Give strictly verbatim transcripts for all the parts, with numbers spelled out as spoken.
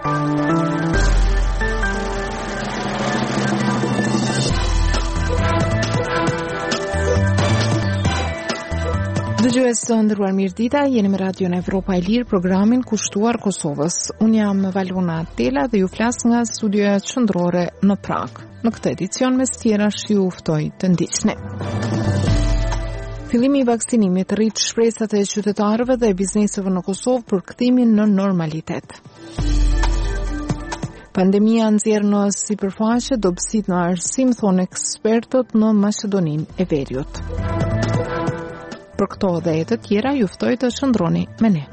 Dëgjues të ndëruar mirë dita, jeni me Radion Evropa e Lirë, programin kushtuar Kosovës. Unë jam Valona Tela dhe ju flas nga studioja qendrore në Prag. Në këtë edicion mes tjerash ju ftoj të ndiqni. Fillimi i vaksinimit rrit shpresat e qytetarëve dhe bizneseve në Kosovë për kthimin në normalitet. Pandemia nxjerr në sipërfaqe dobësitë në arsim, thonë ekspertët në Maqedoninë e Veriut. Për këto dhe e të tjera, ju ftoj të shëndroni me ne.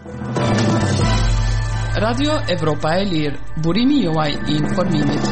Radio Evropa e Lirë, burimi juaj i informimit.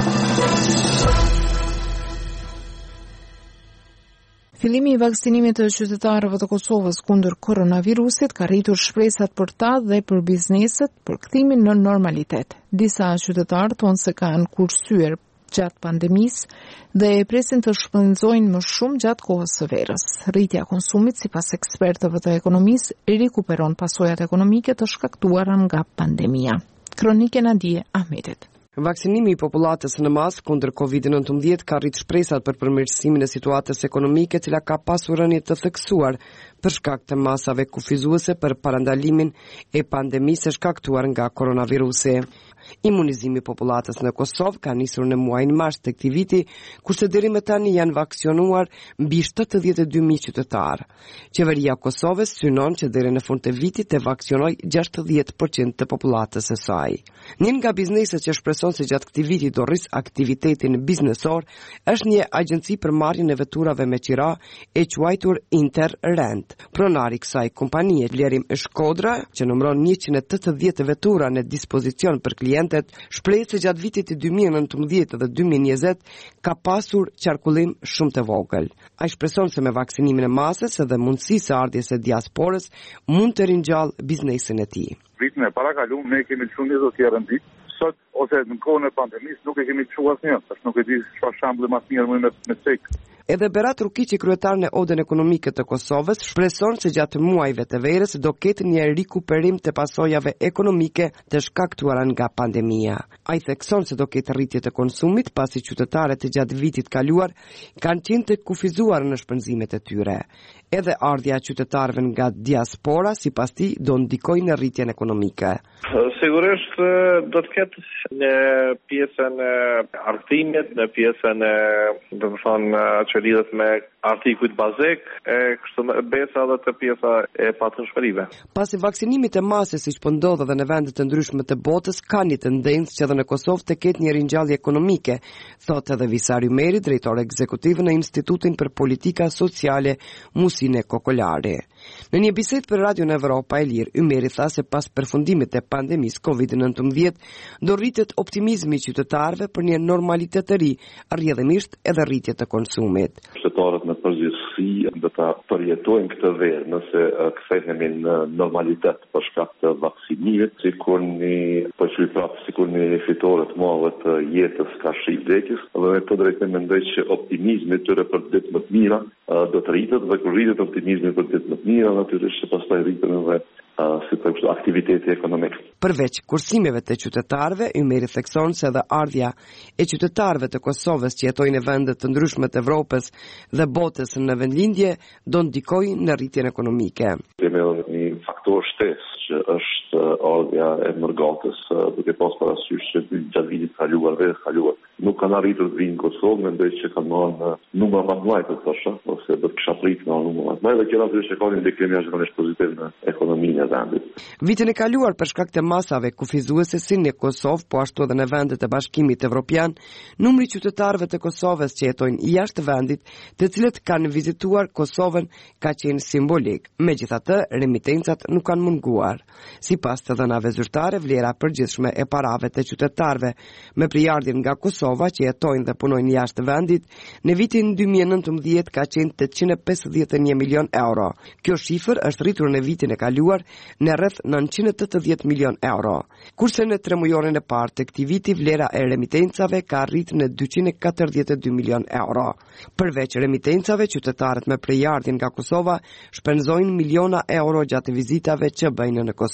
Fillimi i vaksinimit të qytetarëve të Kosovës kundër koronavirusit ka rritur shpresat për ta dhe për bizneset për kthimin në normalitet. Disa qytetarë thonë se kanë kursyer gjatë pandemisë dhe e presin të shpenzojnë më shumë gjatë kohës së verës. Rritja e konsumit, sipas ekspertëve të ekonomisë, rikuperon pasojat ekonomike të shkaktuara nga pandemia. Kronike Nadije Ahmetit. Vaksinimi i popullatës në masë kundër kovid nëntëmbëdhjetë ka rrit shpresat për përmirësimin e situatës ekonomike, cila ka pasur rënje të theksuar për shkak të masave kufizuese për parandalimin e pandemisë shkaktuar nga koronavirusi. Imunizimi i popullatës në Kosovë ka nisur në muajin mars të këtij viti, kurse deri më tani janë vaksinuar mbi shtatëdhjetë e dy mijë qytetarë. Qeveria e Kosovës synon që deri në fund të vitit të vaksinojë gjashtëdhjetë përqind të popullatës së saj. Një nga bizneset që shpreson se gjatë këtij viti do rris aktivitetin biznesor është një agjenci për marrjen e veturave me qira e quajtur Interrent. Pronari i kësaj kompanie, Vlerim Shkodra, që numëron njëqind e tetëdhjetë vetura në dispozicion për klientët, shpreh se gjatë vitit dy mijë e nëntëmbëdhjetë dhe dy mijë e njëzet ka pasur qarkullim shumë të vogël. Ai shpreson se me vaksinimin e masës dhe mundësisë së ardhjes së diasporës mund të ringjallë biznesin e tij. Vitin e parakaluar ne kemi shumë një do të rëndit. Sot ose në kohën e pandemisë nuk e kemi çuar asnjë, tash nuk e di çfarë shembull më të mirë më me me cek. Edhe Berat Rukiqi, kryetari në Odën Ekonomike të Kosovës, shpreson se gjatë muajve të verës do ketë një rikuperim të pasojave ekonomike të shkaktuara nga pandemia. Ai thekson se do ketë rritje të konsumit pasi qytetarët e gjatë vitit kaluar kanë qenë të kufizuar në shpenzimet e tyre. Edhe ardhja e qytetarëve nga diaspora, sipas tij, do ndikojë në rritjen ekonomike. Sigurisht do të ketë në pjesën e arsimit, në pjesën e, do të thonë, që lidhet me artikujt bazik, e kështu me besa edhe të pjesa e patëshmërive. Pasi vaksinimit të masës, siç po ndodh edhe në vende të ndryshme të botës, ka një tendencë që edhe në Kosovë të ketë një ringjallje ekonomike, thotë edhe Visar Ymeri, drejtor ekzekutiv në Institutin për Politika Sociale Musine Kokolari. Në një bisedë për Radio Evropa e Lirë, Ymeri tha se pas përfundimit të pandemisë kovid nëntëmbëdhjetë do rritet optimizmi i qytetarëve për një normalitet të ri, rrjedhimisht edhe rritje të konsumit. Qytetarët në përgjithësi do ta përjetojnë këtë verë nëse kthehemi në normalitet për shkak të vaksinimit, sikur një po shuj prapë sikur një fitore të madhe të jetës ka shih vdekjes, dhe me të drejtë mendoj që optimizmi tyre për ditë më të mira do të rritet, dhe kur rritet optimizmi për ditë më të mira, natyrisht që pastaj rriten edhe Uh, si për kështu aktiviteti ekonomik. Përveç kursimeve të qytetarëve, Ymeri thekson se edhe ardhja e qytetarëve të Kosovës që jetojnë në vende të ndryshme të Evropës dhe botës në vendlindje do ndikojë në rritjen ekonomike. Kemi edhe një faktor shtesë që është ardhja e mërgatës, duke pas parasysh që gjatë vitit kaluar, verës kaluar, nuk kanë arritur të vinë në Kosovë, mendoj që kanë marrë në numër më të madh të thosha, ose do të kisha pritur në numër më të madh, dhe kjo natyrisht e ka një ndikim jashtëzakonisht pozitiv në ekonominë e vendit. Vitin e kaluar për shkak të masave kufizuese si në Kosovë, po ashtu edhe në vendet e Bashkimit Evropian, numri i qytetarëve të Kosovës që jetojnë jashtë vendit, të cilët kanë vizituar Kosovën, ka qenë simbolik. Megjithatë, remitencat nuk kanë munguar. Sipas të dhënave zyrtare, vlera përgjithshme e parave të qytetarëve me prijardhjen nga Kosova që jetojnë dhe punojnë jashtë vendit, në vitin dy mijë e nëntëmbëdhjetë ka qenë tetëqind e pesëdhjetë e një milion euro. Kjo shifër është rritur në vitin e kaluar në rreth nëntëqind e tetëdhjetë milion euro. Kurse në tremujorin e parë të këtij viti vlera e remitencave ka arritur në dyqind e katërdhjetë e dy milion euro. Përveç remitencave, qytetarët me prijardhjen nga Kosova shpenzojnë miliona euro gjatë vizitave që bëjnë në Kosovë.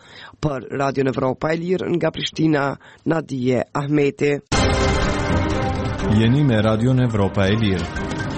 Për Radio Evropa e Lirë nga Prishtina, Nadije Ahmeti. Jeni me Radio Evropa e Lirë.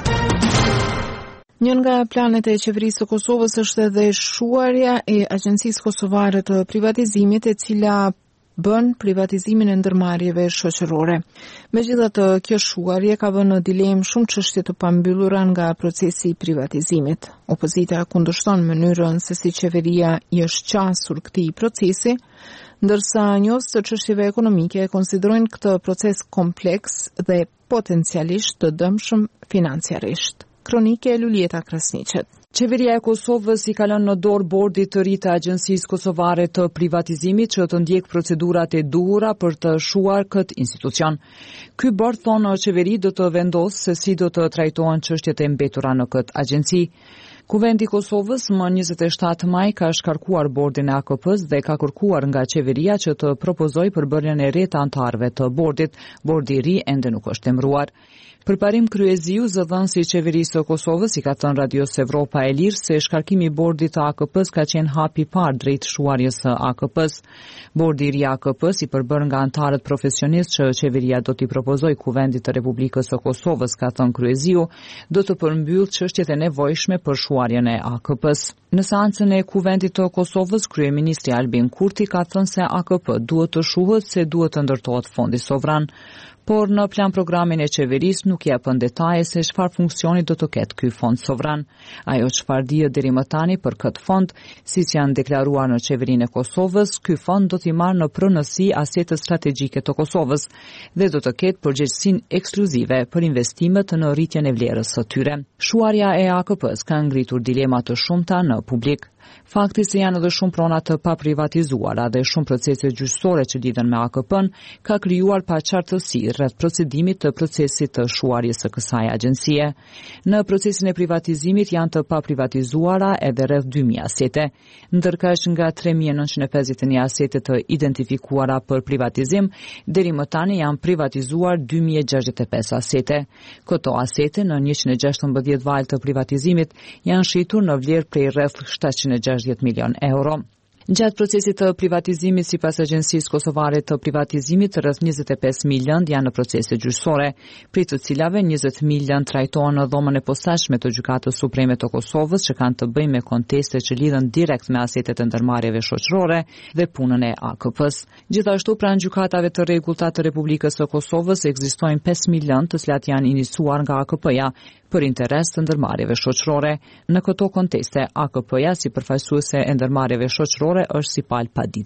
Një nga planet e qeverisë së Kosovës është edhe shuarja e Agjencisë Kosovare të Privatizimit, e cila bën privatizimin e ndërmarrjeve shoqërore. Megjithatë, kjo shuarje ka vënë në dilemë shumë çështje të pambyllura nga procesi i privatizimit. Opozita kundërshton mënyrën se si qeveria i është qasur këtij procesi, ndërsa njohës të çështjeve ekonomike konsiderojnë këtë proces kompleks dhe potencialisht të dëmshëm financiarisht. Kronike Lulieta Krasniqet. Qeveria e Kosovës i ka lënë në dorë bordit të ri të Agjencisë Kosovare të Privatizimit që të ndjek procedurat e duhura për të shuar këtë institucion. Ky bord, thonë qeveri, do të vendosë se si do të trajtohen çështjet e mbetura në këtë agjenci. Kuvendi i Kosovës më njëzet e shtatë maj ka shkarkuar bordin e A K P-s dhe ka kërkuar nga qeveria që të propozojë përbërjen e re të anëtarëve të bordit. Bordi i ri ende nuk është emëruar. Përparim kryeziu, zëdhënësi i qeverisë së Kosovës i ka thënë Radios Evropa e Lirë se shkarkimi i bordit të A K P-s ka qenë hapi i parë drejt shuarjes së A K P-s. Bordi i ri A K P-s i përbër nga anëtarët profesionistë që qeveria do t'i propozojë Kuvendit të Republikës së Kosovës, ka thënë kryeziu, do të përmbyll çështjet e nevojshme për shuarjen e A K P-s. Në seancën e Kuvendit të Kosovës, kryeministri Albin Kurti ka thënë se A K P duhet të shuhet se duhet të ndërtohet fondi sovran. Por në plan programin e qeverisë nuk jepën detaje se çfarë funksioni do të ketë ky fond sovran. Ajo çfarë dihet deri më tani për këtë fond, siç janë deklaruar në qeverinë e Kosovës, ky fond do t'i marrë në pronësi asetet strategjike të Kosovës dhe do të ketë përgjegjësinë ekskluzive për investimet në rritjen e vlerës së tyre. Shuarja e A K P-s ka ngritur dilema të shumta në publik. Fakti se janë edhe shumë prona të paprivatizuara dhe shumë procese gjyqësore që lidhen me A K P-n ka krijuar paqartësi rreth procedimit të procesit të shuarjes së kësaj agjencie. Në procesin e privatizimit janë të paprivatizuara edhe rreth dy mijë asete, ndërkaq nga tre mijë nëntëqind e pesëdhjetë e një asete të identifikuara për privatizim, deri më tani janë privatizuar dy mijë e gjashtëdhjetë e pesë asete. Këto asete në njëqind e gjashtëmbëdhjetë valë të privatizimit janë shitur në vlerë prej rreth shtatëqind e gjashtëdhjetë milion euro. Gjatë procesit të privatizimit, sipas Agjencisë Kosovare të Privatizimit, rreth njëzet e pesë mijë janë në procese gjyqësore, prej të cilave njëzet mijë trajtohen në dhomën e posaçme të Gjykatës Supreme të Kosovës, që kanë të bëjnë me konteste që lidhen direkt me asetet e ndërmarrjeve shoqërore dhe punën e A K P-s. Gjithashtu, pranë gjykatave të rregullta të Republikës së Kosovës ekzistojnë pesë milion të cilat janë iniciuar nga A K P-ja për interes të ndërmarrjeve shoqërore. Në këto konteste, A K P-ja si përfaqësuese e ndërmarrjeve shoqërore është si palë pa ditë.